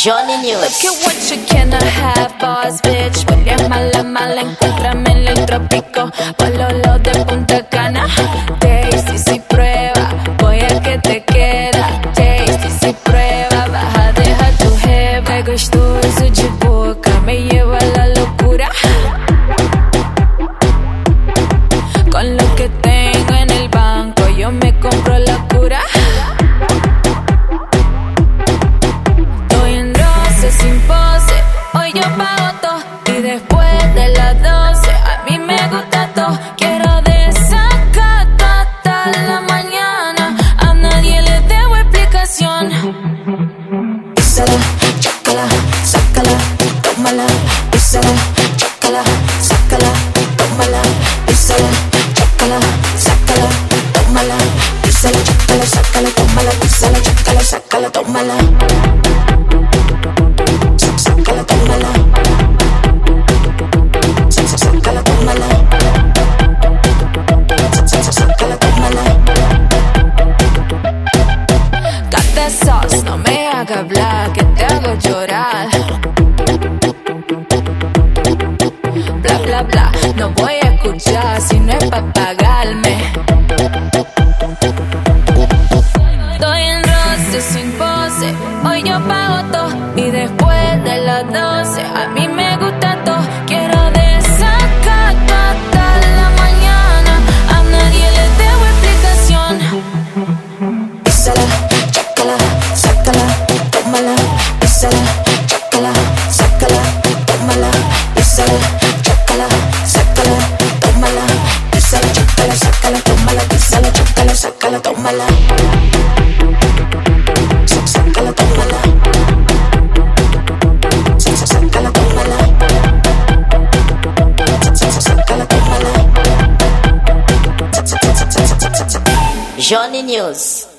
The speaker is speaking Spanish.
Johnny News. Look at what you cannot have, boss bitch. Hueles mala, mala, encuéntrame en el trópico. Pololo de Punta Cana. Tasty, si prueba, voy a que te queda. Tasty, si prueba, vas a dejar tu jeva. Qué gostoso de boca, me lleva a la locura. Con lo que tengo en el banco, yo me compro la cura. Sin pose, hoy yo pago todo. Y después de las 12, a mí me gusta todo. Quiero desacato hasta la mañana. A nadie le debo explicación. Písala, chácala, sácala, tómala. Písala, chácala, sácala, tómala. Písala, chácala, sácala, tómala. Písala, chácala, sácala, tómala. Písala, chácala, sácala, tómala. Sácala, tómala. Sácala, tómala. Sácala, tómala. Got that sauce, no me haga hablar, que te hago llorar. Bla, bla, bla, no voy a escuchar si no es pa' pagarme. Doy en roce sin pose, hoy yo pago todo. Y después de las 12, a mí me gusta todo. Quiero desacato hasta la mañana. A nadie le debo explicación. Písala, chácala, sácala, tómala. Písala, chácala, sácala, tómala. Písala, chácala, sácala, tómala. Písala, chácala, sácala, tómala. Písala, chácala, sácala, tómala. Sácala, tómala. Sácala, tómala. Sácala, tómala. Johnny News.